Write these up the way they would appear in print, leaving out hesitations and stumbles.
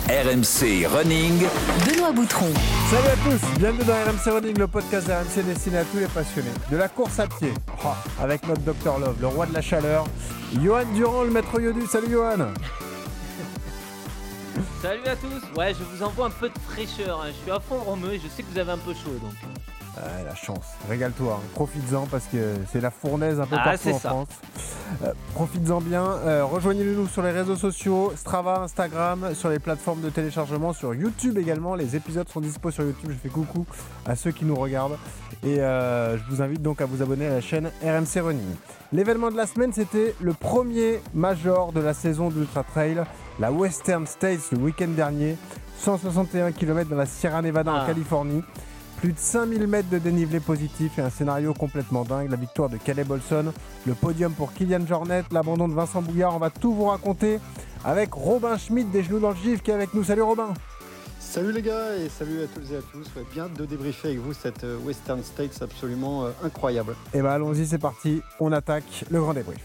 RMC Running. Benoît Boutron. Salut à tous, bienvenue dans RMC Running, le podcast RMC destiné à tous les passionnés de la course à pied. Avec notre Dr Love, le roi de la chaleur, Johan Durand, le maître Yodu. Salut Johan. Salut à tous. Ouais, je vous envoie un peu de fraîcheur. Je suis à fond romeu et je sais que vous avez un peu chaud donc. La chance, régale-toi, profites-en parce que c'est la fournaise un peu partout en France. Profites-en bien, rejoignez-nous sur les réseaux sociaux, Strava, Instagram, sur les plateformes de téléchargement, sur YouTube également. Les épisodes sont dispo sur YouTube, je fais coucou à ceux qui nous regardent. Et je vous invite donc à vous abonner à la chaîne RMC Running. L'événement de la semaine, c'était le premier major de la saison de l'Ultra Trail, la Western States le week-end dernier, 161 km dans la Sierra Nevada en Californie. Plus de 5000 mètres de dénivelé positif et un scénario complètement dingue. La victoire de Caleb Olson, le podium pour Kilian Jornet, l'abandon de Vincent Bouillard. On va tout vous raconter avec Robin Schmidt des Genoux dans le Gif qui est avec nous. Salut Robin. Salut les gars et salut à toutes et à tous. Ouais, bien de débriefer avec vous cette Western States absolument incroyable. Et bah allons-y, c'est parti. On attaque le grand débrief.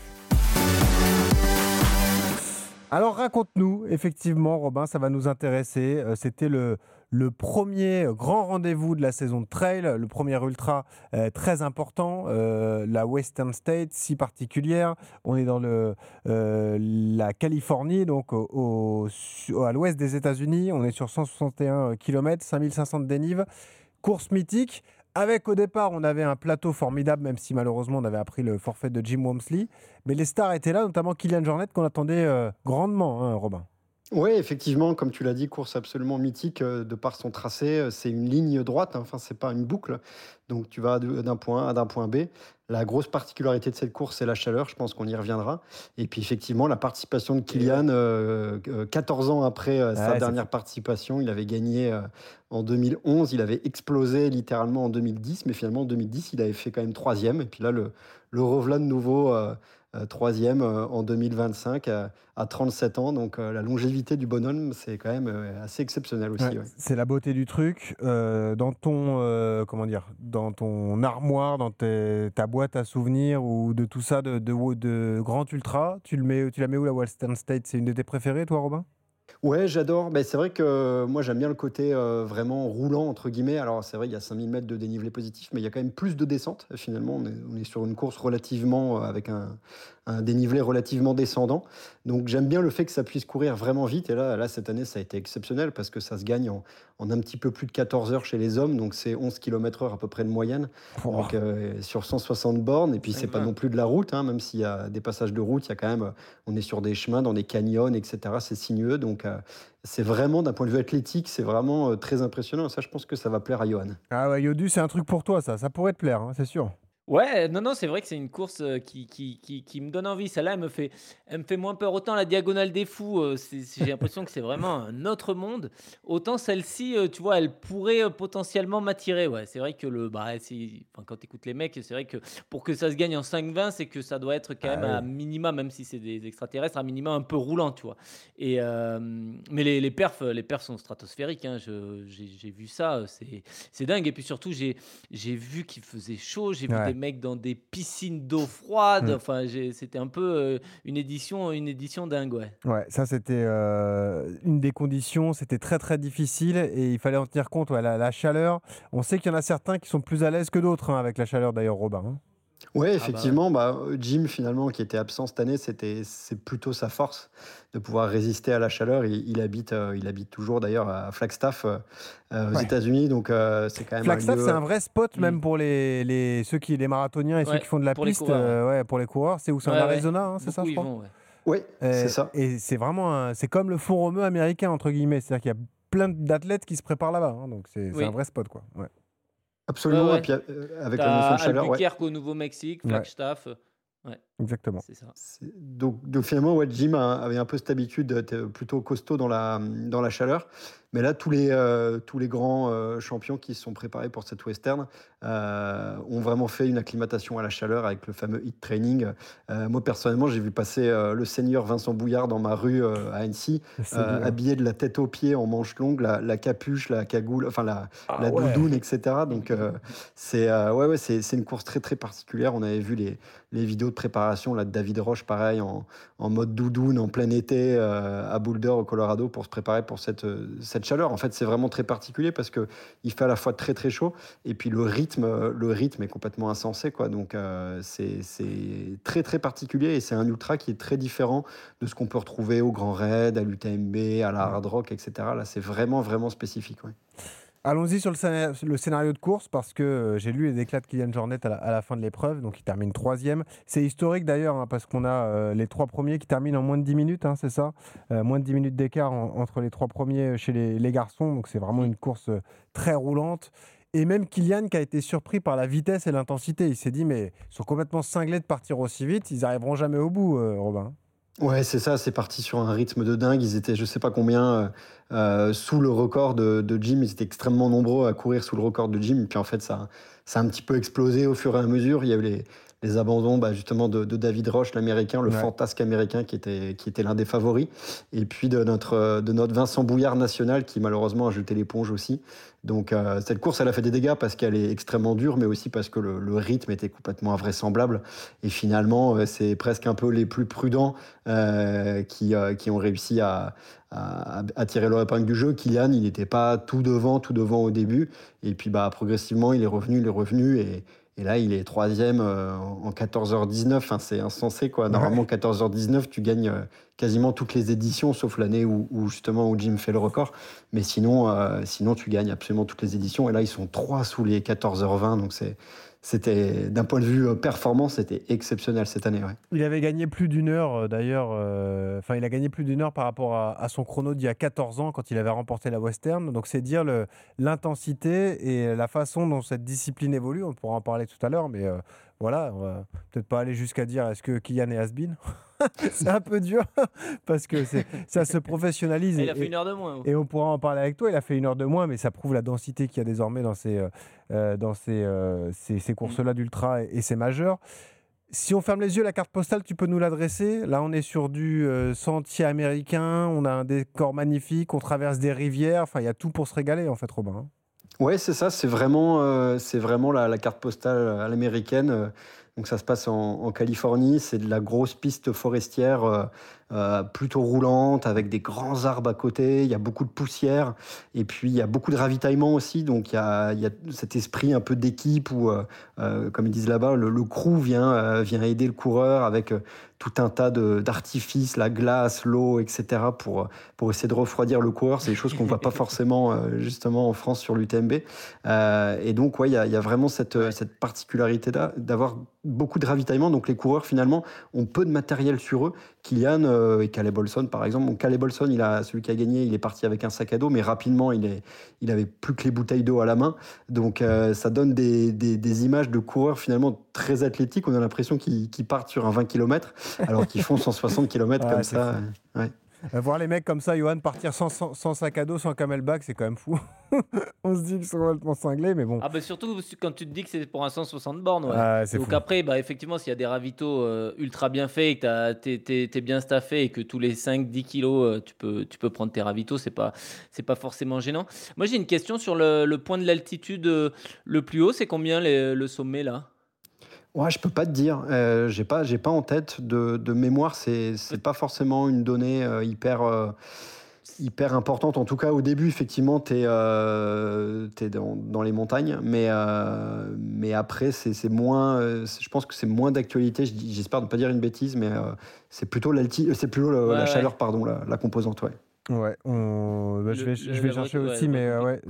Alors raconte-nous, effectivement Robin, ça va nous intéresser. C'était le premier grand rendez-vous de la saison de trail, le premier ultra très important, la Western States, si particulière. On est dans la Californie, donc à l'ouest des États-Unis. On est sur 161 km, 5500 de dénive. Course mythique. Avec au départ, on avait un plateau formidable, même si malheureusement on avait appris le forfait de Jim Walmsley. Mais les stars étaient là, notamment Kilian Jornet, qu'on attendait grandement, hein, Robin. Oui, effectivement, comme tu l'as dit, course absolument mythique de par son tracé. C'est une ligne droite, enfin, c'est pas une boucle. Donc, tu vas d'un point A à d'un point B. La grosse particularité de cette course, c'est la chaleur. Je pense qu'on y reviendra. Et puis, effectivement, la participation de Kilian, 14 ans après sa dernière participation, il avait gagné en 2011. Il avait explosé littéralement en 2010. Mais finalement, en 2010, il avait fait quand même troisième. Et puis là, le revoilà de nouveau troisième en 2025 à 37 ans. Donc la longévité du bonhomme, c'est quand même assez exceptionnel aussi. Ouais. C'est la beauté du truc. Dans ton armoire, dans ta boîte à souvenirs ou de tout ça, de grand ultra, tu la mets où la Western States? C'est une de tes préférées, toi, Robin? Ouais, j'adore. Ben, c'est vrai que moi, j'aime bien le côté vraiment roulant, entre guillemets. Alors, c'est vrai, il y a 5000 mètres de dénivelé positif, mais il y a quand même plus de descente. Finalement, on est sur une course relativement avec un dénivelé relativement descendant. Donc, j'aime bien le fait que ça puisse courir vraiment vite. Et là cette année, ça a été exceptionnel parce que ça se gagne en un petit peu plus de 14 heures chez les hommes. Donc, c'est 11 km/h à peu près de moyenne. Donc, sur 160 bornes. Et puis, c'est pas non plus de la route, hein, même s'il y a des passages de route, il y a quand même, on est sur des chemins, dans des canyons, etc. C'est sinueux. Donc, c'est vraiment, d'un point de vue athlétique, c'est vraiment très impressionnant. Ça, je pense que ça va plaire à Johan. Ah ouais, Yodu, c'est un truc pour toi, ça pourrait te plaire, hein, c'est sûr. Ouais, non, c'est vrai que c'est une course qui me donne envie. Celle-là, elle me fait moins peur. Autant la Diagonale des Fous, j'ai l'impression que c'est vraiment un autre monde. Autant celle-ci, tu vois, elle pourrait potentiellement m'attirer. Ouais, c'est vrai que quand tu écoutes les mecs, c'est vrai que pour que ça se gagne en 5,20, c'est que ça doit être quand même à minima, même si c'est des extraterrestres, à minima un peu roulant, tu vois. Et, mais les perfs sont stratosphériques. Hein. J'ai vu ça, c'est dingue. Et puis surtout, j'ai vu qu'il faisait chaud, j'ai vu des mecs dans des piscines d'eau froide. Enfin, c'était un peu une édition dingue, ouais. Ouais, ça c'était une des conditions. C'était très très difficile et il fallait en tenir compte. Ouais, la chaleur. On sait qu'il y en a certains qui sont plus à l'aise que d'autres avec la chaleur. D'ailleurs, Robin. Hein. Oui, effectivement, Jim, finalement, qui était absent cette année, c'est plutôt sa force de pouvoir résister à la chaleur. Il habite toujours d'ailleurs à Flagstaff, aux États-Unis, donc c'est quand même Flagstaff, un lieu... c'est un vrai spot même pour les marathoniens et ceux qui font de la pour piste, les coureurs. pour les coureurs. C'est où? C'est en Arizona, hein, c'est ça, je crois. Oui, c'est ça. Et c'est vraiment c'est comme le fond romeu américain, entre guillemets. C'est-à-dire qu'il y a plein d'athlètes qui se préparent là-bas. Hein, donc c'est un vrai spot, quoi. Ouais. Absolument, Ouais. Et puis avec la notion de chaleur. Albuquerque au Nouveau-Mexique, Flagstaff. Ouais. Exactement. C'est ça. Donc finalement, Jim avait un peu cette habitude d'être plutôt costaud dans la chaleur. Mais là, tous les grands champions qui se sont préparés pour cette Western ont vraiment fait une acclimatation à la chaleur avec le fameux heat training. Moi, personnellement, j'ai vu passer le seigneur Vincent Bouillard dans ma rue à Annecy, habillé de la tête aux pieds en manches longues, la capuche, la cagoule, enfin la doudoune, etc. Donc c'est une course très très particulière. On avait vu les vidéos de préparation préparation là, de David Roche, pareil, en mode doudoune, en plein été, à Boulder, au Colorado, pour se préparer pour cette chaleur. En fait, c'est vraiment très particulier parce qu'il fait à la fois très très chaud et puis le rythme est complètement insensé, quoi. Donc, c'est très très particulier et c'est un ultra qui est très différent de ce qu'on peut retrouver au Grand Raid, à l'UTMB, à la Hard Rock, etc. Là, c'est vraiment vraiment spécifique, ouais. Allons-y sur le scénario de course parce que j'ai lu les éclats de Kylian Jornet à la fin de l'épreuve, donc il termine 3e. C'est historique d'ailleurs hein, parce qu'on a les 3 premiers qui terminent en moins de 10 minutes, hein, c'est ça moins de 10 minutes d'écart entre les 3 premiers chez les garçons, donc c'est vraiment une course très roulante. Et même Kylian qui a été surpris par la vitesse et l'intensité, il s'est dit mais ils sont complètement cinglés de partir aussi vite, ils n'arriveront jamais au bout, Robin. Ouais, c'est ça, c'est parti sur un rythme de dingue. Ils étaient, je sais pas combien, sous le record de Jim. Ils étaient extrêmement nombreux à courir sous le record de Jim. Et puis en fait, ça a un petit peu explosé au fur et à mesure. Il y a eu les abandons justement de David Roche, l'américain, le fantasque américain qui était l'un des favoris. Et puis de notre Vincent Bouillard national qui malheureusement a jeté l'éponge aussi. Donc cette course, elle a fait des dégâts parce qu'elle est extrêmement dure, mais aussi parce que le rythme était complètement invraisemblable. Et finalement, c'est presque un peu les plus prudents qui ont réussi à tirer leur épingle du jeu. Kylian, il n'était pas tout devant au début. Et puis progressivement, il est revenu. Et là, il est 3e en 14h19. Enfin, c'est insensé, quoi. Normalement, 14h19, tu gagnes quasiment toutes les éditions, sauf l'année où Jim fait le record. Mais sinon, tu gagnes absolument toutes les éditions. Et là, ils sont 3 sous les 14h20. Donc, c'était, d'un point de vue performance, c'était exceptionnel cette année. Ouais. Il avait gagné plus d'une heure, d'ailleurs. Il a gagné plus d'une heure par rapport à son chrono d'il y a 14 ans quand il avait remporté la Western. Donc, c'est dire l'intensité et la façon dont cette discipline évolue. On pourra en parler tout à l'heure, mais voilà, on va peut-être pas aller jusqu'à dire est-ce que Kylian est has-been. C'est un peu dur parce que ça se professionnalise. Il a fait une heure de moins. Et on pourra en parler avec toi. Il a fait une heure de moins, mais ça prouve la densité qu'il y a désormais dans ces courses-là d'ultra et ces majeurs. Si on ferme les yeux, la carte postale, tu peux nous l'adresser. Là, on est sur du sentier américain. On a un décor magnifique. On traverse des rivières. Enfin, il y a tout pour se régaler, en fait, Robin. Ouais, c'est ça. C'est vraiment la carte postale à l'américaine. Donc ça se passe en Californie, c'est de la grosse piste forestière plutôt roulante avec des grands arbres à côté, il y a beaucoup de poussière et puis il y a beaucoup de ravitaillement aussi, donc il y a cet esprit un peu d'équipe où, comme ils disent là-bas, le crew vient aider le coureur avec tout un tas d'artifices, la glace, l'eau, etc. pour essayer de refroidir le coureur. C'est des choses qu'on ne voit pas forcément justement en France sur l'UTMB. Et donc, ouais, il y a vraiment cette particularité d'avoir beaucoup de ravitaillement. Donc, les coureurs, finalement, ont peu de matériel sur eux. Kylian et Caleb Olson, par exemple. Donc, Caleb Olson, celui qui a gagné, il est parti avec un sac à dos, mais rapidement, il avait plus que les bouteilles d'eau à la main. Donc, ça donne des images de coureurs, finalement, très athlétiques. On a l'impression qu'ils partent sur un 20 km, alors qu'ils font 160 km comme ça. Ouais. Voir les mecs comme ça, Johan, partir sans sac à dos, sans camelback, c'est quand même fou. On se dit qu'ils sont complètement cinglés, mais bon. Ah bah surtout quand tu te dis que c'est pour un 160 bornes. Ouais. Donc fou. Après, effectivement, s'il y a des ravitaux ultra bien faits, que t'es bien staffé et que tous les 5-10 kilos, tu peux prendre tes ravitaux, c'est pas forcément gênant. Moi, j'ai une question sur le point de l'altitude le plus haut. C'est combien le sommet, là ? Ouais, je peux pas te dire. J'ai pas en tête de mémoire. C'est pas forcément une donnée hyper importante. En tout cas, au début, effectivement, t'es dans les montagnes, mais après, c'est moins. Je pense que c'est moins d'actualité. J'espère ne pas dire une bêtise, mais c'est plutôt la chaleur, pardon, la composante, ouais. Ouais, je vais chercher aussi, mais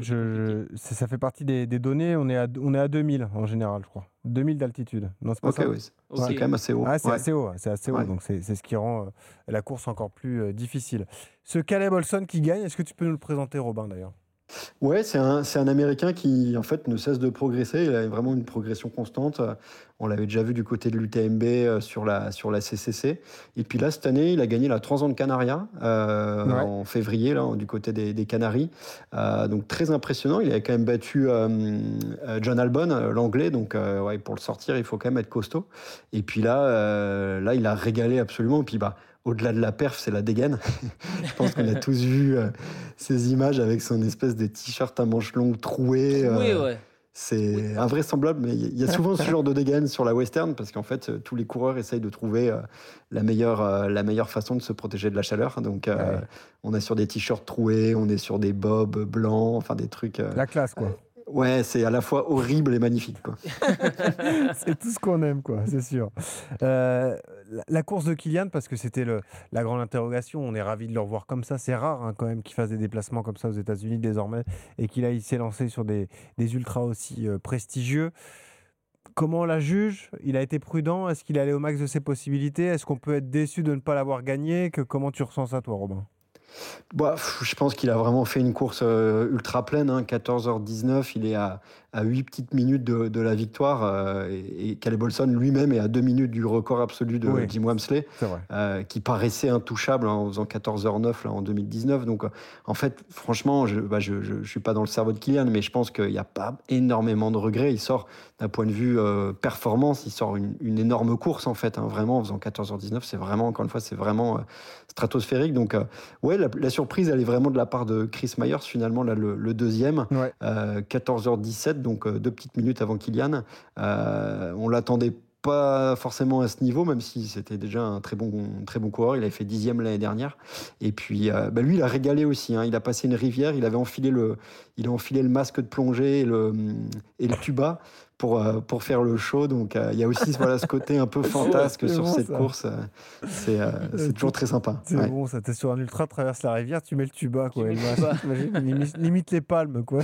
ça fait partie des données. On est à 2000 en général, je crois. 2000 d'altitude. Non, c'est pas ça. Oui. C'est quand même assez haut. Ah, c'est assez haut. C'est assez haut. Donc c'est ce qui rend la course encore plus difficile. Ce Caleb Olson qui gagne, est-ce que tu peux nous le présenter, Robin, d'ailleurs ? Ouais, c'est un Américain qui, en fait, ne cesse de progresser. Il a vraiment une progression constante. On l'avait déjà vu du côté de l'UTMB sur la CCC. Et puis là, cette année, il a gagné la Transande Canaria en février, là, du côté des Canaries. Donc, très impressionnant. Il a quand même battu John Albon, l'anglais. Donc, pour le sortir, il faut quand même être costaud. Et puis là, il a régalé absolument. Et puis, au-delà de la perf, c'est la dégaine. Je pense qu'on a tous vu ces images avec son espèce de t-shirt à manches longues troué. Ouais. C'est invraisemblable, mais il y a souvent ce genre de dégaine sur la western parce qu'en fait, tous les coureurs essayent de trouver la meilleure façon de se protéger de la chaleur. Donc, on est sur des t-shirts troués, on est sur des bobs blancs, enfin des trucs. La classe, quoi. Ouais, c'est à la fois horrible et magnifique, quoi. C'est tout ce qu'on aime, quoi, c'est sûr. La course de Kylian, parce que c'était la grande interrogation, on est ravis de le revoir comme ça. C'est rare quand même qu'il fasse des déplacements comme ça aux États-Unis désormais et qu'il aille s'élancer sur des ultras aussi prestigieux. Comment on la juge? Il a été prudent? Est-ce qu'il est allé au max de ses possibilités? Est-ce qu'on peut être déçu de ne pas l'avoir gagné? Comment tu ressens ça, toi, Robin? Bah, je pense qu'il a vraiment fait une course ultra pleine, 14h19, il est à 8 petites minutes de la victoire et Caleb Olson lui-même est à 2 minutes du record absolu de Jim Wamsley, qui paraissait intouchable en faisant 14h09 là, en 2019. Donc en fait, franchement, je suis pas dans le cerveau de Kylian, mais je pense qu'il n'y a pas énormément de regrets. Il sort d'un point de vue performance, il sort une énorme course en fait, vraiment en faisant 14h19, c'est vraiment, encore une fois, c'est vraiment stratosphérique. Donc ouais, la surprise, elle est vraiment de la part de Chris Myers, finalement, là, le deuxième. 14h17, donc 2 petites minutes avant Kylian. On l'attendait pas forcément à ce niveau, même si c'était déjà un très bon coureur. Il avait fait 10e l'année dernière. Et puis, lui, il a régalé aussi. Il a passé une rivière, il a enfilé le masque de plongée et le tuba pour faire le show. Donc, il y a aussi ce côté un peu fantasque sur cette course. C'est toujours très sympa. C'est bon, ça. T'es sur un ultra, traverse la rivière, tu mets le tuba, quoi. Limite les palmes, quoi.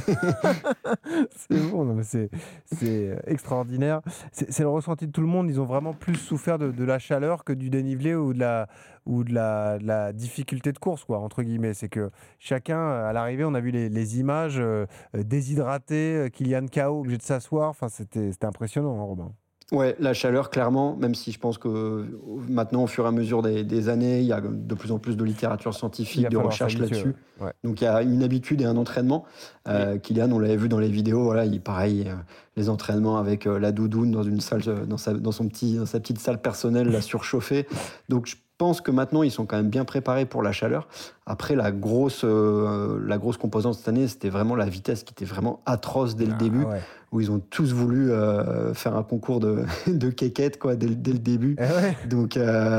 C'est bon, non, mais c'est extraordinaire. C'est le ressenti de tout le monde. Ils ont vraiment plus souffert de la chaleur que du dénivelé ou de la difficulté de course, quoi, entre guillemets. C'est que chacun, à l'arrivée, on a vu les images déshydratés, Kylian KO, obligé de s'asseoir. Enfin, c'était impressionnant, Robin. Ouais, la chaleur, clairement, même si je pense que maintenant, au fur et à mesure des années, il y a de plus en plus de littérature scientifique, de recherche là-dessus. Ouais. Donc, il y a une habitude et un entraînement. Kylian, on l'avait vu dans les vidéos, voilà, les entraînements avec la doudoune dans une salle, dans sa petite salle personnelle, la surchauffée. Donc, je pense que maintenant, ils sont quand même bien préparés pour la chaleur. Après, la grosse composante cette année, c'était vraiment la vitesse qui était vraiment atroce dès le début, où ils ont tous voulu faire un concours de quéquettes, quoi, dès le début. Donc,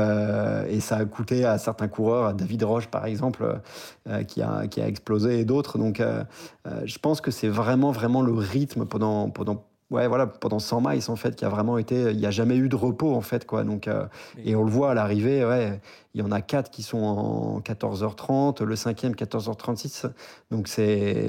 et ça a coûté à certains coureurs, à David Roche par exemple, qui a explosé, et d'autres. Donc, je pense que c'est vraiment le rythme pendant 100 miles en fait, qui a vraiment été, il n'y a jamais eu de repos en fait, quoi. Donc et on le voit à l'arrivée, il y en a 4 qui sont en 14h30, le 5e 14h36. Donc ça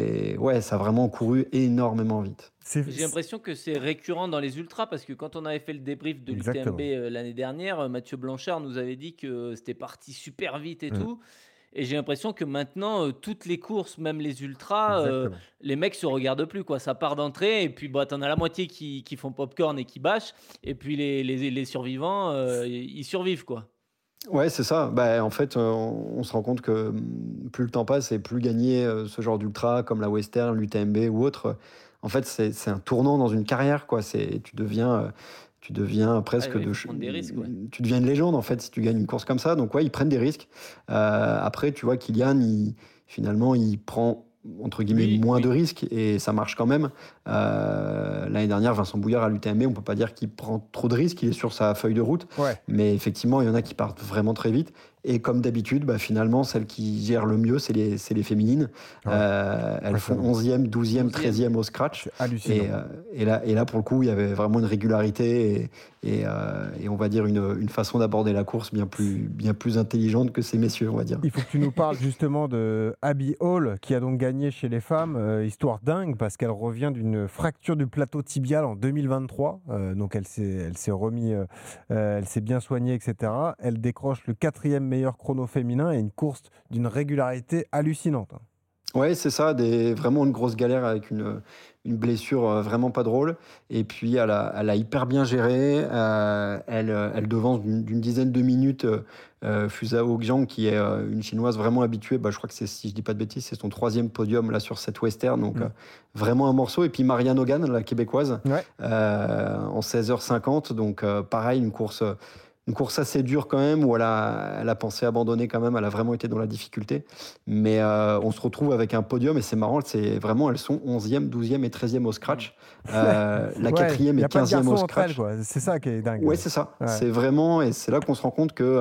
a vraiment couru énormément vite. J'ai l'impression que c'est récurrent dans les ultras parce que quand on avait fait le débrief de l'UTMB l'année dernière, Mathieu Blanchard nous avait dit que c'était parti super vite et tout. Et j'ai l'impression que maintenant, toutes les courses, même les ultras, les mecs se regardent plus, quoi. Ça part d'entrée et puis t'en as la moitié qui font popcorn et qui bâchent. Et puis les survivants, ils survivent, quoi. Ouais, c'est ça. En fait, on se rend compte que plus le temps passe et plus gagner ce genre d'ultra comme la Western, l'UTMB ou autre, en fait, c'est un tournant dans une carrière, quoi. Tu deviens presque des risques, tu deviens une légende en fait si tu gagnes une course comme ça. Donc ils prennent des risques. Après, tu vois, Kylian, finalement, il prend entre guillemets moins de risques et ça marche quand même. L'année dernière, Vincent Bouillard à l'UTMB, on peut pas dire qu'il prend trop de risques, il est sur sa feuille de route. Mais effectivement, il y en a qui partent vraiment très vite. Et comme d'habitude, finalement, celles qui gèrent le mieux, c'est les féminines. Elles font 11e, 12e, 13e au scratch. C'est hallucinant. Et là, pour le coup, il y avait vraiment une régularité et on va dire une façon d'aborder la course bien plus intelligente que ces messieurs, on va dire. Il faut que tu nous parles justement de Abby Hall, qui a donc gagné chez les femmes. Histoire dingue, parce qu'elle revient d'une fracture du plateau tibial en 2023. Donc elle s'est remis, elle s'est bien soignée, etc. Elle décroche le 4e meilleur chrono féminin et une course d'une régularité hallucinante. Ouais, c'est ça, vraiment une grosse galère avec une blessure vraiment pas drôle. Et puis, elle a hyper bien géré. Elle devance d'une dizaine de minutes Fusao Jiang, qui est une chinoise vraiment habituée. Je crois que si je dis pas de bêtises, c'est son 3e podium là sur cette Western. Donc, vraiment un morceau. Et puis, Marianne Hogan, la québécoise, en 16h50. Donc, pareil, une course une course assez dure quand même, où elle a pensé abandonner quand même, elle a vraiment été dans la difficulté. Mais on se retrouve avec un podium, et c'est marrant, c'est vraiment, elles sont 11e, 12e et 13e au scratch. La Ouais, 4e il n'y et a pas de 15e au garçons entre elles, scratch. quoi. C'est ça qui est dingue. Ouais, c'est ça. Ouais. C'est vraiment, et c'est là qu'on se rend compte que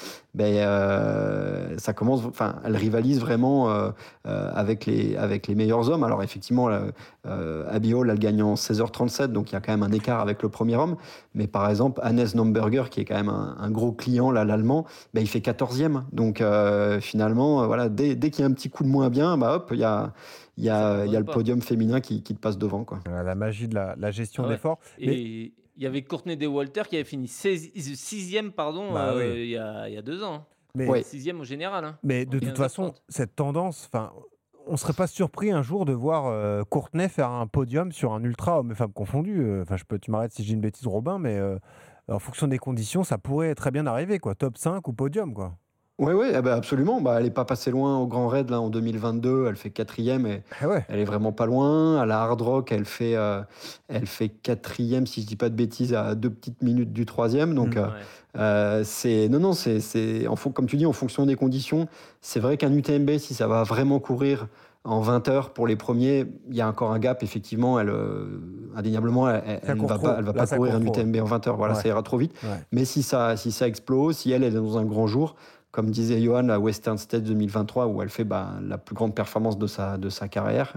ça commence, enfin, elle rivalise vraiment avec les meilleurs hommes. Alors effectivement, Abby Hall, elle gagne en 16h37, donc il y a quand même un écart avec le premier homme. Mais par exemple, Hannes Nomberger, qui est quand même un gros client, là, l'allemand, il fait 14e. Donc finalement, voilà, dès qu'il y a un petit coup de moins bien, hop, il y a le podium féminin qui te passe devant, quoi. La magie de la gestion d'efforts. Et il y avait Courtney Dauwalter qui avait fini 6e il y a 2 ans. Mais 6e au général. Hein, mais de toute façon, cette tendance, on ne serait pas surpris un jour de voir Courtney faire un podium sur un ultra, hommes et femmes confondus. Tu m'arrêtes si j'ai une bêtise, Robin, mais en fonction des conditions, ça pourrait très bien arriver, quoi. Top 5 ou podium, quoi. Oui, absolument. Elle n'est pas passée loin au Grand Raid là, en 2022. Elle fait 4e et elle est vraiment pas loin. À la Hard Rock, elle fait 4e, si je dis pas de bêtises, à 2 petites minutes du 3e. Donc, c'est comme tu dis, en fonction des conditions. C'est vrai qu'un UTMB, si ça va vraiment courir en 20 heures pour les premiers, il y a encore un gap. Effectivement, indéniablement, elle ne va pas courir un UTMB en 20 heures. Voilà, ça ira trop vite. Ouais. Mais si ça explose, si elle est dans un grand jour, comme disait Johan, la Western States 2023, où elle fait la plus grande performance de sa carrière,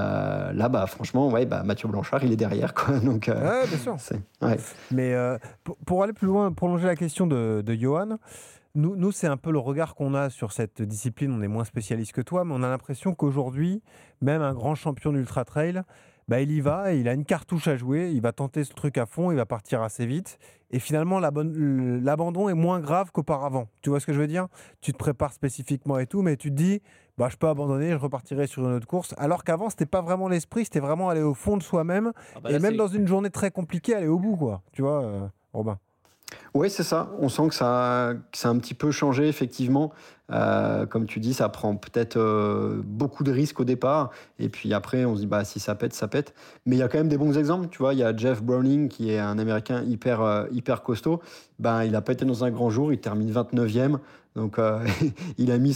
là, franchement, Mathieu Blanchard, il est derrière, quoi. Donc, bien sûr. Mais pour aller plus loin, prolonger la question de Johan, nous, c'est un peu le regard qu'on a sur cette discipline. On est moins spécialiste que toi, mais on a l'impression qu'aujourd'hui, même un grand champion d'ultra trail, il y va, il a une cartouche à jouer, il va tenter ce truc à fond, il va partir assez vite. Et finalement, l'abandon est moins grave qu'auparavant. Tu vois ce que je veux dire ? Tu te prépares spécifiquement et tout, mais tu te dis, je peux abandonner, je repartirai sur une autre course. Alors qu'avant, c'était pas vraiment l'esprit, c'était vraiment aller au fond de soi-même. Et même dans une journée très compliquée, aller au bout, quoi. Tu vois, Robin ? Oui, c'est ça. On sent que ça a un petit peu changé, effectivement. Comme tu dis, ça prend peut-être beaucoup de risques au départ. Et puis après, on se dit, si ça pète, ça pète. Mais il y a quand même des bons exemples. Tu vois, il y a Jeff Browning, qui est un Américain hyper costaud. Il n'a pas été dans un grand jour. Il termine 29e. Donc, il a mis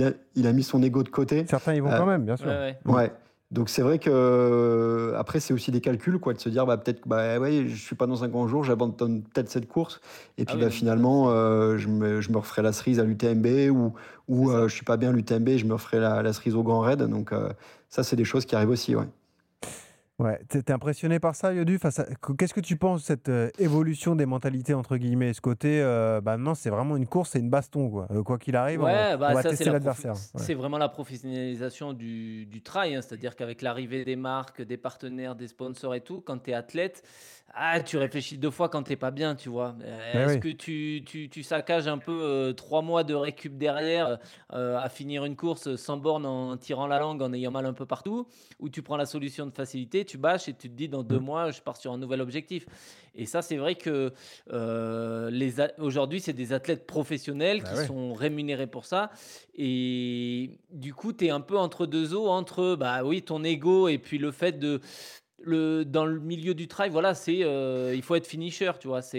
son ego de côté. Certains y vont quand même, bien sûr. Ouais. Donc c'est vrai que après c'est aussi des calculs, quoi, de se dire peut-être que je suis pas dans un grand jour, j'abandonne peut-être cette course et puis finalement je me referai la cerise à l'UTMB ou je suis pas bien à l'UTMB, je me referai la cerise au Grand Raid. Donc ça c'est des choses qui arrivent aussi, ouais. Ouais, t'es impressionné par ça, Yodu ? Qu'est-ce que tu penses de cette évolution des mentalités, entre guillemets ? Ce côté, non, c'est vraiment une course, c'est une baston, quoi. Quoi qu'il arrive, on va tester l'adversaire. C'est vraiment la professionnalisation du trail, hein. C'est-à-dire qu'avec l'arrivée des marques, des partenaires, des sponsors et tout, quand tu es athlète, tu réfléchis 2 fois quand t'es pas bien, tu vois. Est-ce que tu saccages un peu 3 mois de récup derrière à finir une course sans borne en tirant la langue, en ayant mal un peu partout, ou tu prends la solution de facilité, tu bâches et tu te dis dans 2 mois, je pars sur un nouvel objectif. Et ça, c'est vrai que aujourd'hui, c'est des athlètes professionnels qui sont rémunérés pour ça. Et du coup, tu es un peu entre 2 eaux, entre ton ego et puis le fait de... dans le milieu du trail, voilà, il faut être finisher, tu vois.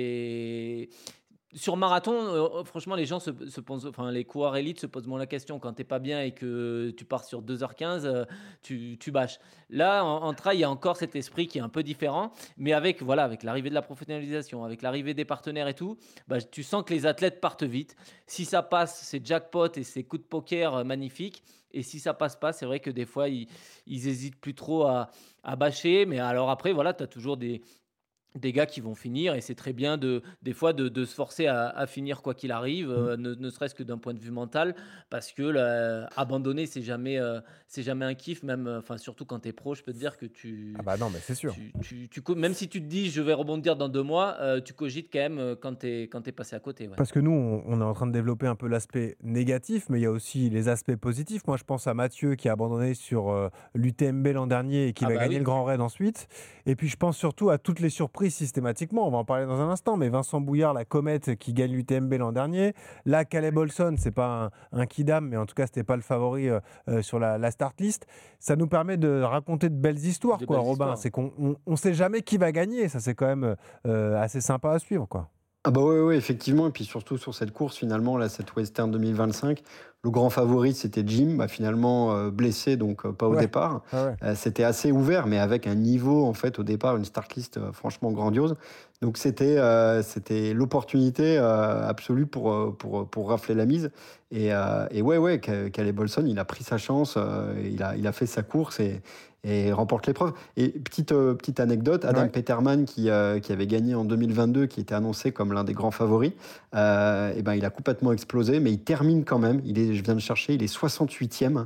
Sur marathon, franchement, les gens se posent, les coureurs élites se posent moins la question. Quand t'es pas bien et que tu pars sur 2h15, tu bâches. Là, en trail, il y a encore cet esprit qui est un peu différent, mais avec l'arrivée de la professionnalisation, avec l'arrivée des partenaires et tout, tu sens que les athlètes partent vite. Si ça passe, c'est jackpot et c'est coup de poker magnifique. Et si ça passe pas, c'est vrai que des fois, ils hésitent plus trop à bâcher. Mais alors après, voilà, tu as toujours des gars qui vont finir et c'est très bien des fois de se forcer à finir quoi qu'il arrive, ne serait-ce que d'un point de vue mental, parce que abandonner, c'est jamais un kiff, même, surtout quand tu es pro, je peux te dire que non, mais c'est sûr. Même si tu te dis je vais rebondir dans 2 mois, tu cogites quand même quand t'es passé à côté. Ouais. Parce que nous, on est en train de développer un peu l'aspect négatif, mais il y a aussi les aspects positifs. Moi, je pense à Mathieu qui a abandonné sur l'UTMB l'an dernier et qui va gagner le Grand Raid ensuite. Et puis, je pense surtout à toutes les surprises systématiquement, on va en parler dans un instant, mais Vincent Bouillard, la comète qui gagne l'UTMB l'an dernier, là Caleb Olson, c'est pas un kidam, mais en tout cas c'était pas le favori sur la start list. Ça nous permet de raconter de belles histoires, Robin. C'est qu'on sait jamais qui va gagner, ça c'est quand même assez sympa à suivre, quoi. Ah bah, ouais, effectivement et puis surtout sur cette course finalement là, cette Western 2025, le grand favori c'était Jim, bah, finalement, blessé donc pas au Ouais, départ. ouais, ouais. C'était assez ouvert mais avec un niveau en fait au départ, une start list, franchement grandiose. Donc c'était l'opportunité, absolue pour rafler la mise et ouais, Caleb Bolson, il a pris sa chance, il a fait sa course et remporte l'épreuve. Et petite anecdote, Adam Ouais. Peterman qui avait gagné en 2022, qui était annoncé comme l'un des grands favoris, et ben, il a complètement explosé, mais il termine quand même. Je viens de chercher, il est 68e,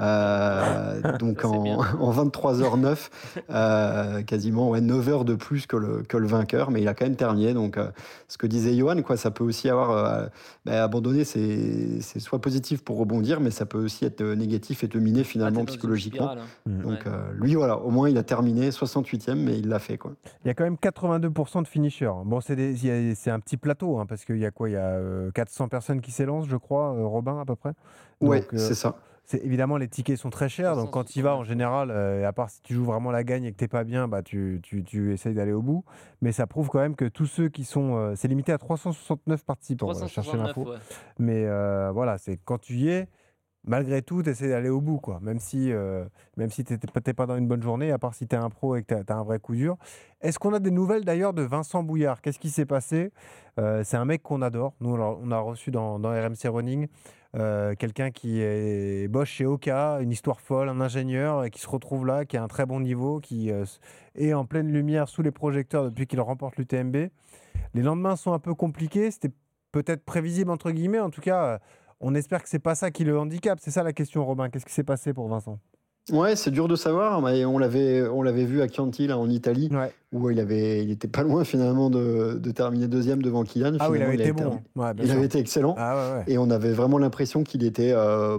donc Ça, c'est bien. en 23h09, quasiment ouais, 9 heures de plus que le vainqueur, mais il a quand même terminé. Donc, ce que disait Johan, quoi, ça peut aussi avoir abandonné, c'est soit positif pour rebondir, mais ça peut aussi être négatif et te miner Ah, t'es finalement dans une psychologiquement. spirale, hein. Mm. Donc, Ouais. lui, voilà, au moins il a terminé 68e, mais il l'a fait, quoi. Il y a quand même 82% de finishers. Bon, c'est un petit plateau, hein, parce qu'il y a quoi? Il y a 400 personnes qui s'élancent, je crois, Robin, à peu près. Ouais, Donc, c'est ça. évidemment, les tickets sont très chers. Donc, quand tu y vas, en 369, ouais. général, à part si tu joues vraiment la gagne et que t'es pas bien, bah, tu essayes d'aller au bout. Mais ça prouve quand même que tous ceux qui sont. C'est limité à 369 participants. Voilà, chercher 369, l'info. ouais. Mais voilà, c'est quand tu y es. Malgré tout, tu essaies d'aller au bout, quoi. Même si tu n'es pas dans une bonne journée, à part si tu es un pro et que tu as un vrai coup dur. Est-ce qu'on a des nouvelles d'ailleurs de Vincent Bouillard? Qu'est-ce qui s'est passé? C'est un mec qu'on adore. Nous, on a reçu dans RMC Running quelqu'un qui bosse chez Oka, une histoire folle, un ingénieur qui se retrouve là, qui a un très bon niveau, qui est en pleine lumière sous les projecteurs depuis qu'il remporte l'UTMB. Les lendemains sont un peu compliqués. C'était peut-être prévisible, entre guillemets. En tout cas, on espère que c'est pas ça qui le handicape. C'est ça la question, Robin. Qu'est-ce qui s'est passé pour Vincent? Ouais, c'est dur de savoir, mais on l'avait vu à Chianti, là, en Italie, Ouais. où il était pas loin finalement de terminer deuxième devant Kylian. Ah oui, il Finalement, avait été bon, hein. Ouais, bien il avait sûr. été excellent. Ah ouais, ouais. Et on avait vraiment l'impression qu'il était,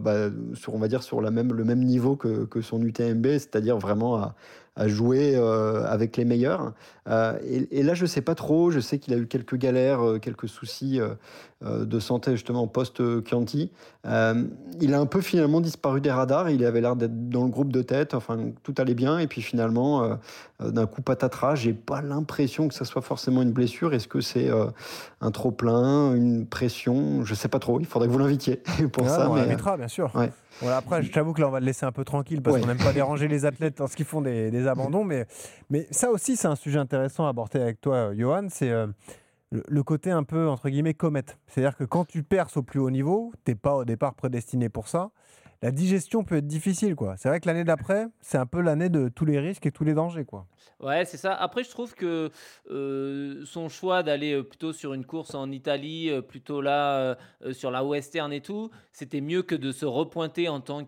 on va dire, sur le même niveau que son UTMB, c'est-à-dire vraiment à jouer avec les meilleurs. Et là, je sais pas trop. Je sais qu'il a eu quelques galères, quelques soucis de santé justement post-Chianti. Il a un peu finalement disparu des radars. Il avait l'air d'être dans le groupe de tête. Enfin, tout allait bien. Et puis finalement, d'un coup patatras, j'ai pas l'impression que ça soit forcément une blessure. Est-ce que c'est un trop-plein, une pression? Je sais pas trop. Il faudrait que vous l'invitiez pour Ah ça. non, on Mais l'invitera, bien sûr. ouais. Voilà, après, je t'avoue que là, on va le laisser un peu tranquille parce Ouais. qu'on n'aime pas déranger les athlètes lorsqu'ils font des abandons. Mais ça aussi, c'est un sujet intéressant à aborder avec toi, Johan. C'est le côté un peu, entre guillemets, comète. C'est-à-dire que quand tu perces au plus haut niveau, tu n'es pas au départ prédestiné pour ça. La digestion peut être difficile, quoi. C'est vrai que l'année d'après, c'est un peu l'année de tous les risques et tous les dangers, quoi. Ouais, c'est ça. Après, je trouve que son choix d'aller plutôt sur une course en Italie, plutôt là, sur la Western et tout, c'était mieux que de se repointer en tant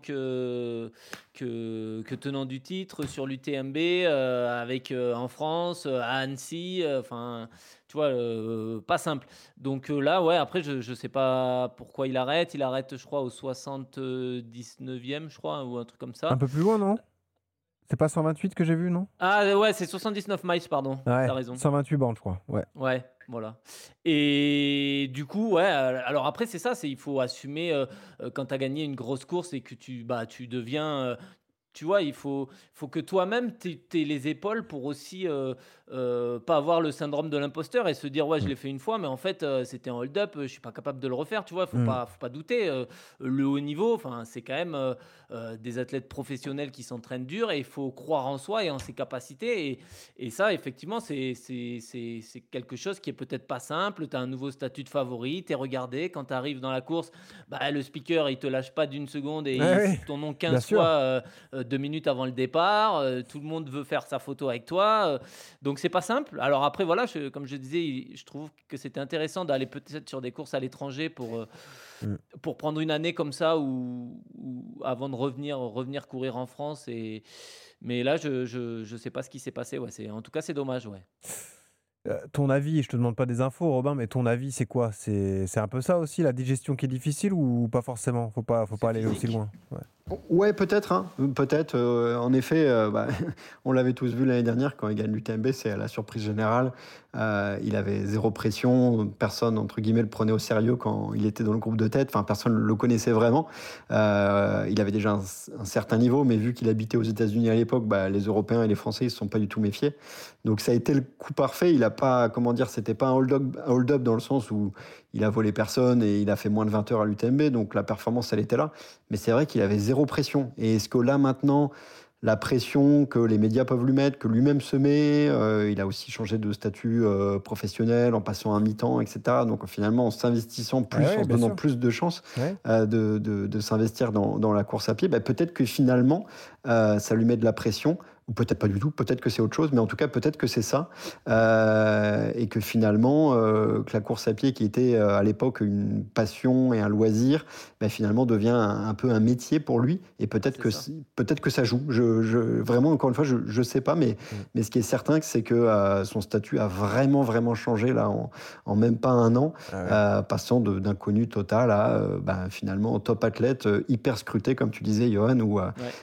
que tenant du titre sur l'UTMB avec en France, à Annecy. Enfin, tu vois, pas simple. Donc là, ouais, après, je ne sais pas pourquoi il arrête. Il arrête, je crois, au 79e, je crois, ou un truc comme Un ça. peu plus loin, non? C'est pas 128 que j'ai vu, non? Ah ouais, c'est 79 miles, pardon. Ouais, T'as raison. 128 bornes, je crois. Ouais. Ouais, voilà. Et du coup, ouais, alors après, c'est ça, il faut assumer quand tu as gagné une grosse course et que tu deviens. Tu vois, il faut que toi-même, tu aies les épaules pour aussi pas avoir le syndrome de l'imposteur et se dire, ouais, je Mm. l'ai fait une fois, mais en fait, c'était un hold-up, je suis pas capable de le refaire, tu vois, Mm. faut pas douter. Le haut niveau, enfin, c'est quand même des athlètes professionnels qui s'entraînent dur et il faut croire en soi et en ses capacités. Et ça, effectivement, c'est quelque chose qui est peut-être pas simple. Tu as un nouveau statut de favori, tu es regardé. Quand tu arrives dans la course, bah, le speaker, il te lâche pas d'une seconde et Ouais, il ouais, cite ton nom bien 15 sûr. fois 2 minutes avant le départ. Tout le monde veut faire sa photo avec toi. Donc, c'est pas simple. Alors après, voilà, comme je disais, je trouve que c'était intéressant d'aller peut-être sur des courses à l'étranger Mm. pour prendre une année comme ça avant de revenir courir en France. Mais là, je sais pas ce qui s'est passé. Ouais, en tout cas, c'est dommage. Ouais. Ton avis, je te demande pas des infos, Robin, mais ton avis, c'est quoi? C'est un peu ça aussi, la digestion qui est difficile ou pas forcément? Faut pas C'est aller aussi physique. loin. Ouais. Ouais, peut-être, hein. Peut-être. En effet, on l'avait tous vu l'année dernière quand il gagne l'UTMB, c'est à la surprise générale. Il avait zéro pression, personne entre guillemets le prenait au sérieux quand il était dans le groupe de tête. Enfin, personne ne le connaissait vraiment. Il avait déjà un certain niveau, mais vu qu'il habitait aux États-Unis à l'époque, les Européens et les Français, ils se sont pas du tout méfiés. Donc ça a été le coup parfait. Il a pas, comment dire, c'était pas un hold-up dans le sens où il a volé personne et il a fait moins de 20 heures à l'UTMB, donc la performance, elle était là. Mais c'est vrai qu'il avait zéro pression. Et est-ce que là, maintenant, la pression que les médias peuvent lui mettre, que lui-même se met, il a aussi changé de statut professionnel en passant à mi-temps, etc. Donc finalement, en s'investissant plus, en se donnant plus de chances de s'investir dans la course à pied, peut-être que finalement, ça lui met de la pression. Ou peut-être pas du tout, peut-être que c'est autre chose, mais en tout cas, peut-être que c'est ça. Et que finalement, que la course à pied, qui était à l'époque une passion et un loisir, finalement devient un peu un métier pour lui. Et peut-être que ça joue. Vraiment, encore une fois, je ne sais pas, mais ce qui est certain, c'est que son statut a vraiment, vraiment changé là, en même pas un an, passant d'inconnu total à finalement top athlète, hyper scruté, comme tu disais, Johan, où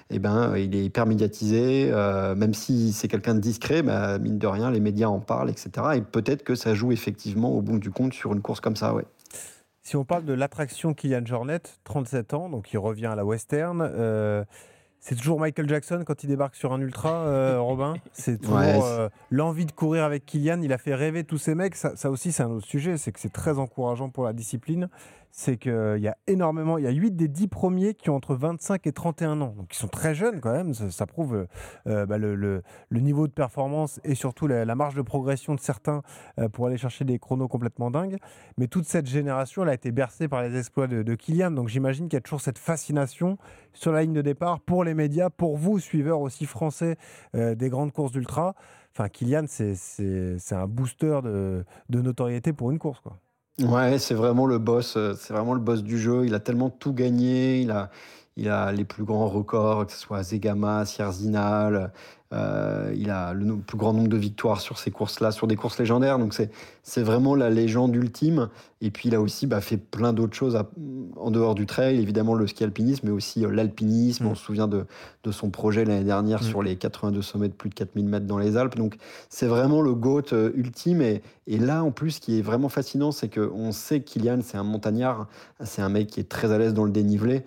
il est hyper médiatisé. Même si c'est quelqu'un de discret, mine de rien, les médias en parlent, etc. Et peut-être que ça joue effectivement au bout du compte sur une course comme ça, ouais. Si on parle de l'attraction Kilian Jornet, 37 ans, donc il revient à la Western. C'est toujours Michael Jackson quand il débarque sur un ultra, Robin. C'est toujours l'envie de courir avec Kilian. Il a fait rêver tous ces mecs. Ça aussi, c'est un autre sujet. C'est que c'est très encourageant pour la discipline. C'est qu'il y a énormément, il y a 8 des 10 premiers qui ont entre 25 et 31 ans. Donc, ils sont très jeunes quand même. Ça prouve le niveau de performance et surtout la marge de progression de certains pour aller chercher des chronos complètement dingues. Mais toute cette génération, elle a été bercée par les exploits de Kilian. Donc, j'imagine qu'il y a toujours cette fascination sur la ligne de départ pour les médias, pour vous, suiveurs aussi français des grandes courses d'ultra. Enfin, Kilian, c'est un booster de notoriété pour une course, quoi. Ouais, c'est vraiment le boss. C'est vraiment le boss du jeu. Il a tellement tout gagné. Il a les plus grands records, que ce soit Zegama, Sierzinal. Il a le plus grand nombre de victoires sur ces courses-là, sur des courses légendaires. Donc c'est vraiment la légende ultime. Et puis il a aussi fait plein d'autres choses en dehors du trail, évidemment le ski alpinisme, mais aussi l'alpinisme. On se souvient de son projet l'année dernière sur les 82 sommets de plus de 4000 mètres dans les Alpes. Donc c'est vraiment le GOAT ultime. Et là, en plus, ce qui est vraiment fascinant, c'est qu'on sait que Kilian, c'est un montagnard. C'est un mec qui est très à l'aise dans le dénivelé.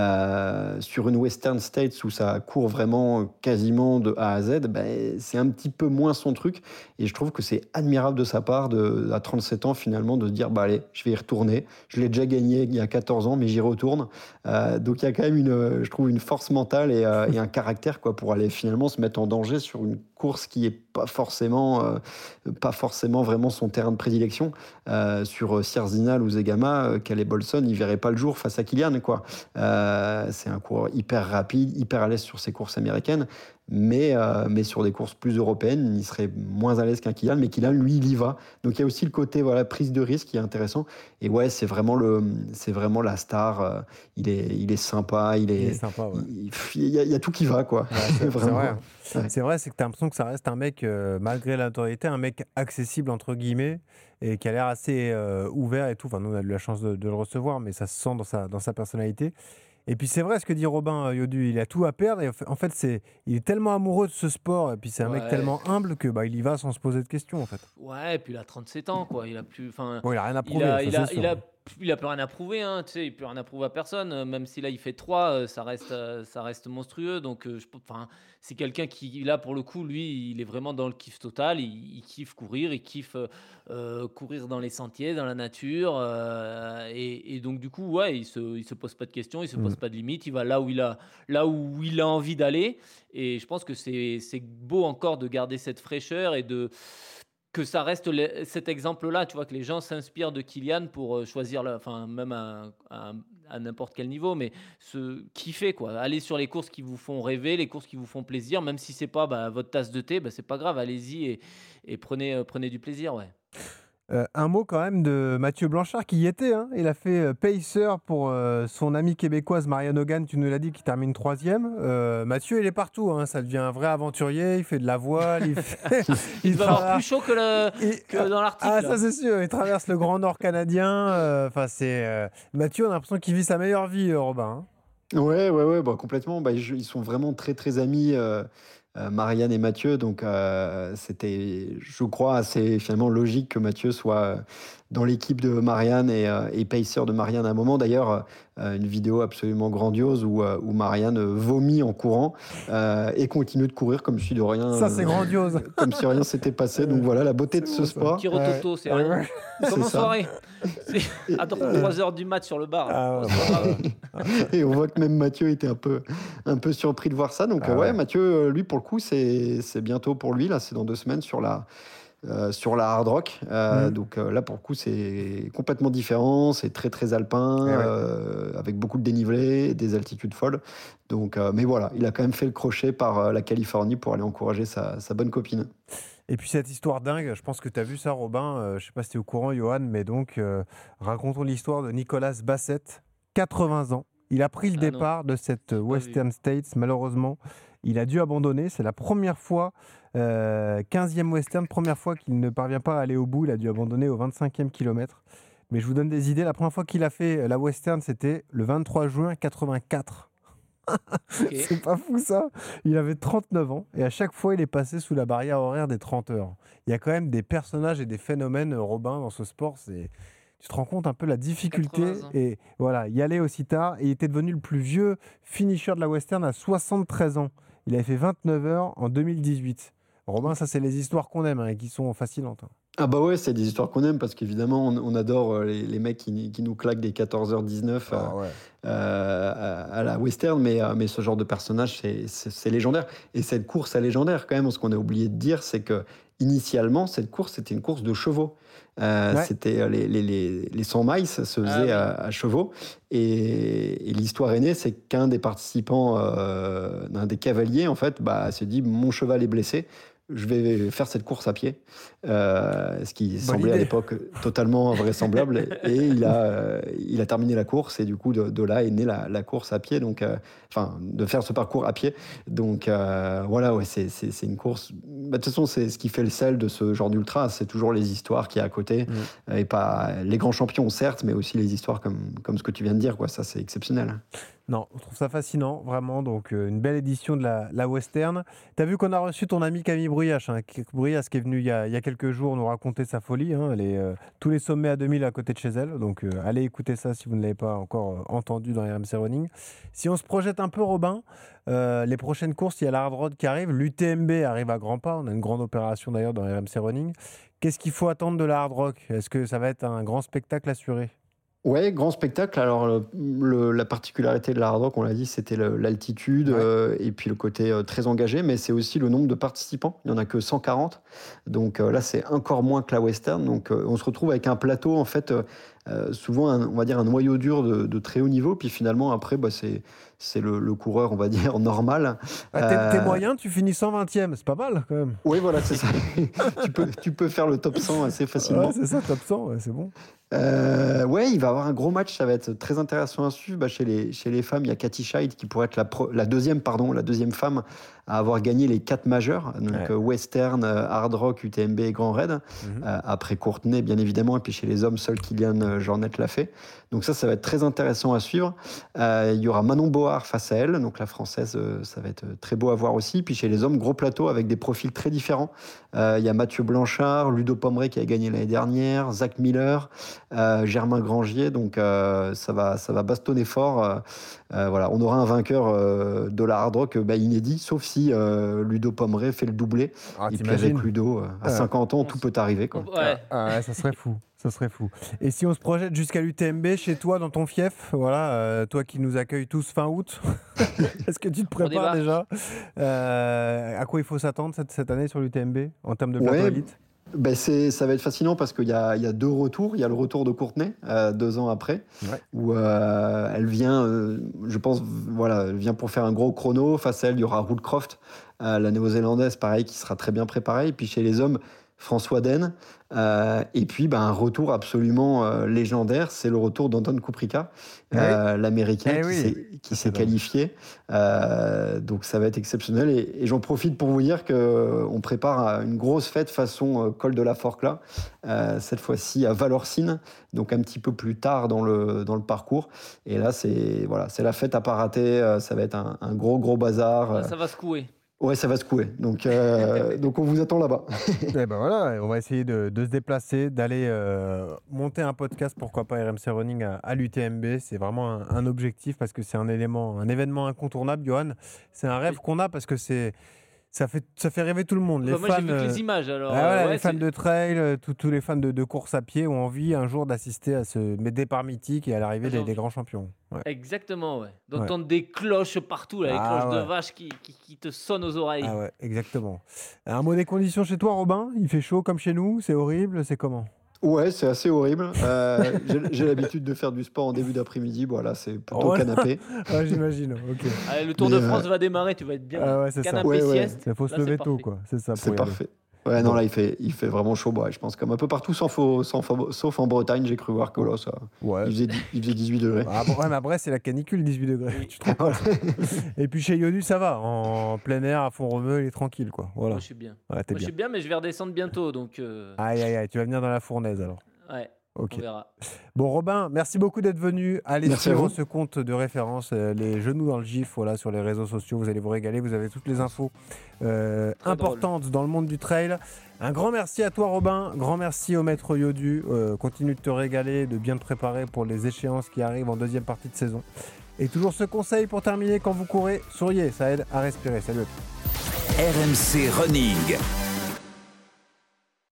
Sur une Western States où ça court vraiment quasiment de A à Z, c'est un petit peu moins son truc. Et je trouve que c'est admirable de sa part, à 37 ans, finalement, de se dire allez, je vais y retourner. Je l'ai déjà gagné il y a 14 ans, mais j'y retourne. Donc il y a quand même je trouve une force mentale et un caractère pour aller finalement se mettre en danger sur une course qui n'est pas forcément vraiment son terrain de prédilection. Sur Sierzinal ou Zegama, Caleb Bolson, il ne verrait pas le jour face à Kilian, quoi. C'est un coureur hyper rapide, hyper à l'aise sur ses courses américaines, mais sur des courses plus européennes, il serait moins à l'aise qu'un Kilian, mais Kilian, lui, il y va. Donc il y a aussi le côté prise de risque qui est intéressant. Et ouais, c'est vraiment la star. Il est sympa, il est sympa, ouais. Il y a tout qui va, quoi. Ouais, c'est vrai. Hein. Ouais. C'est vrai, c'est que tu as l'impression que ça reste un mec, malgré la notoriété, un mec accessible, entre guillemets, et qui a l'air assez ouvert et tout. Enfin, nous, on a eu la chance de le recevoir, mais ça se sent dans sa personnalité. Et puis c'est vrai ce que dit Robin Yodu, il a tout à perdre et en fait il est tellement amoureux de ce sport et puis c'est un mec tellement humble que il y va sans se poser de questions en fait. Ouais, et puis il a 37 ans quoi, il a plus il a rien à prouver, il a plus rien à prouver hein, tu sais, il peut rien à prouver à personne, même si là il fait 3, ça reste monstrueux donc c'est quelqu'un qui là pour le coup lui, il est vraiment dans le kiff total, il kiffe courir, il kiffe courir dans les sentiers, dans la nature et donc du coup ouais, il se pose pas de questions, il se pose pas de limites, il va là où il a envie d'aller et je pense que c'est beau encore de garder cette fraîcheur et que ça reste cet exemple-là, tu vois, que les gens s'inspirent de Kilian pour choisir, même à n'importe quel niveau, mais se kiffer, quoi. Aller sur les courses qui vous font rêver, les courses qui vous font plaisir, même si c'est pas votre tasse de thé, c'est pas grave, allez-y et prenez du plaisir, ouais. Un mot quand même de Mathieu Blanchard qui y était. Hein. Il a fait pacer pour son amie québécoise Marianne Hogan, tu nous l'as dit, qui termine 3e. Mathieu, il est partout. Hein. Ça devient un vrai aventurier. Il fait de la voile. Il va avoir plus chaud que dans l'article. Ah, ça c'est sûr. Il traverse le Grand Nord canadien. Mathieu, on a l'impression qu'il vit sa meilleure vie, Robin. Hein. Ouais, bah, complètement. Bah, ils sont vraiment très, très amis, Marianne et Mathieu. Donc, c'était, je crois, assez finalement logique que Mathieu soit dans l'équipe de Marianne et pacer de Marianne à un moment. D'ailleurs, une vidéo absolument grandiose où Marianne vomit en courant et continue de courir comme si de rien, Ça, c'est grandiose. comme si rien s'était passé. Donc voilà, la beauté de ce sport. Kirototo, c'est rien. Comme en soirée. Et- À 3h du mat sur le bar. Ah ouais, C'est pas grave. Et on voit que même Mathieu était un peu surpris de voir ça. Donc, ouais, Mathieu, lui, pour le coup, c'est bientôt pour lui. Là, c'est dans 2 semaines sur la Hard Rock. Donc là, pour le coup, c'est complètement différent. C'est très, très alpin, avec beaucoup de dénivelé, des altitudes folles. Donc, mais voilà, il a quand même fait le crochet par la Californie pour aller encourager sa bonne copine. Et puis cette histoire dingue, je pense que tu as vu ça, Robin. Je ne sais pas si tu es au courant, Johan, mais donc racontons l'histoire de Nicolas Bassett, 80 ans. Il a pris le départ de cette Western States, malheureusement. Il a dû abandonner. C'est la première fois, 15e Western, première fois qu'il ne parvient pas à aller au bout. Il a dû abandonner au 25e kilomètre. Mais je vous donne des idées. La première fois qu'il a fait la Western, c'était le 23 juin 84. Okay. C'est pas fou ça. Il avait 39 ans et à chaque fois il est passé sous la barrière horaire des 30 heures. Il y a quand même des personnages et des phénomènes, Robin, dans ce sport. Tu te rends compte un peu la difficulté et voilà, y aller aussi tard. Et il était devenu le plus vieux finisher de la Western à 73 ans. Il avait fait 29 heures en 2018. Robin, ça c'est les histoires qu'on aime et qui sont fascinantes. Ah bah ouais, c'est des histoires qu'on aime parce qu'évidemment, on adore les mecs qui nous claquent des 14h19 à la western, mais ce genre de personnage, c'est légendaire. Et cette course est légendaire quand même, ce qu'on a oublié de dire, c'est que initialement, cette course, c'était une course de chevaux. C'était les 100 miles se faisaient à chevaux. Et l'histoire est née, c'est qu'un des participants, d'un des cavaliers, en fait, se dit, mon cheval est blessé. Je vais faire cette course à pied, ce qui semblait à l'époque totalement invraisemblable. Et il a terminé la course et du coup de là est née la course à pied, donc de faire ce parcours à pied. Donc voilà, ouais, c'est une course. De toute façon, c'est ce qui fait le sel de ce genre d'ultra, c'est toujours les histoires qu'il y a à côté et pas les grands champions certes, mais aussi les histoires comme ce que tu viens de dire, quoi. Ça, c'est exceptionnel. Non, on trouve ça fascinant, vraiment. Donc, une belle édition de la Western. Tu as vu qu'on a reçu ton ami Camille Bruyas, Bruyas qui est venu il y a quelques jours nous raconter sa folie. Tous les sommets à 2000 à côté de chez elle. Donc, allez écouter ça si vous ne l'avez pas encore entendu dans RMC Running. Si on se projette un peu, Robin, les prochaines courses, il y a la Hard Road qui arrive. L'UTMB arrive à grands pas. On a une grande opération d'ailleurs dans RMC Running. Qu'est-ce qu'il faut attendre de la Hard Rock ? Est-ce que ça va être un grand spectacle assuré ? Ouais, grand spectacle. Alors, la particularité de la Hard Rock, on l'a dit, c'était l'altitude et puis le côté très engagé, mais c'est aussi le nombre de participants. Il n'y en a que 140. Donc là, c'est encore moins que la Western. Donc, on se retrouve avec un plateau, en fait, souvent, on va dire, un noyau dur de très haut niveau. Puis finalement, après, c'est le coureur, on va dire, normal. Tes moyens, tu finis 120e. C'est pas mal, quand même. Oui, voilà, c'est ça. tu peux faire le top 100 assez facilement. Ouais, c'est ça, top 100, c'est bon. Ouais, il va avoir un gros match, ça va être très intéressant à suivre. Chez les femmes, il y a Katy Scheid qui pourrait être la deuxième femme à avoir gagné les 4 majeurs, donc Western, Hard Rock, UTMB et Grand Raid, après Courtenay bien évidemment, et puis chez les hommes, seul Kylian Jornet l'a fait. Donc ça va être très intéressant à suivre. Il y aura Manon Board face à elle, donc la française, ça va être très beau à voir aussi. Puis chez les hommes, gros plateau avec des profils très différents. Il y a Mathieu Blanchard, Ludo Pommeret qui a gagné l'année dernière, Zach Miller, Germain Grangier, donc ça va bastonner fort. Voilà, on aura un vainqueur de la Hard Rock inédit, sauf si Ludo Pommeret fait le doublé. Et puis avec Ludo, à 50 ans, tout peut arriver, quoi. Ça serait fou. Ça serait fou. Et si on se projette jusqu'à l'UTMB, chez toi, dans ton fief, voilà, toi qui nous accueilles tous fin août, est-ce que tu te prépares déjà à quoi il faut s'attendre cette année sur l'UTMB en termes de plateau élite ? Ça va être fascinant parce qu'il y a 2 retours. Il y a le retour de Courtenay, 2 ans après, où elle vient, je pense, elle vient pour faire un gros chrono. Face à elle, il y aura Ruth Croft, la néo-zélandaise, pareil, qui sera très bien préparée. Et puis chez les hommes, François Den. Et puis, un retour absolument légendaire, c'est le retour d'Anton Kuprika, l'Américain qui s'est qualifié. Donc, ça va être exceptionnel. Et j'en profite pour vous dire qu'on prépare une grosse fête façon col de la Forclaz, cette fois-ci à Valorcine, donc un petit peu plus tard dans le parcours. Et là, c'est la fête à pas rater. Ça va être un gros bazar. Ça va secouer. Ouais, ça va secouer. Donc on vous attend là-bas. Et voilà, on va essayer de se déplacer, d'aller monter un podcast, pourquoi pas RMC Running à l'UTMB. C'est vraiment un objectif parce que c'est un événement incontournable, Johan. C'est un rêve qu'on a parce que ça fait rêver tout le monde. Les moi, fans, j'ai vu que les images. Alors, les fans de trail, tous les fans de course à pied ont envie un jour d'assister à ce départ mythique et à l'arrivée des grands champions. Ouais. Exactement, ouais. D'entendre des cloches partout, là, les cloches de vache qui te sonnent aux oreilles. Ah ouais, exactement. Un mot des conditions chez toi, Robin ? Il fait chaud comme chez nous ? C'est horrible ? C'est comment ? Ouais, c'est assez horrible. J'ai l'habitude de faire du sport en début d'après-midi. Voilà, c'est plutôt canapé. Ouais, j'imagine. Ok. Allez, le Tour de France va démarrer. Tu vas être bien. Canapé sieste. Il faut se lever tôt, quoi. C'est ça. C'est parfait. Ouais, non, là, il fait vraiment chaud. Je pense comme un peu partout, sauf en Bretagne, j'ai cru voir que là, ça. Ouais. Il faisait 18 degrés. Mais à Brest, c'est la canicule, 18 degrés. Tu te rends compte. Et puis chez Yodu, ça va. En plein air, à Font-Romeu, il est tranquille, quoi. Voilà. Moi, je suis bien. Ouais, je suis bien, mais je vais redescendre bientôt. Donc, Aïe, tu vas venir dans la fournaise, alors. Ouais. Okay. On verra. Bon, Robin, merci beaucoup d'être venu. Allez suivre ce compte de référence, les genoux dans le gif, sur les réseaux sociaux. Vous allez vous régaler. Vous avez toutes les infos importantes dans le monde du trail. Un grand merci à toi, Robin. Grand merci au maître Yodu. Continue de te régaler, de bien te préparer pour les échéances qui arrivent en deuxième partie de saison. Et toujours ce conseil pour terminer, quand vous courez, souriez. Ça aide à respirer. Salut à tous. RMC Running.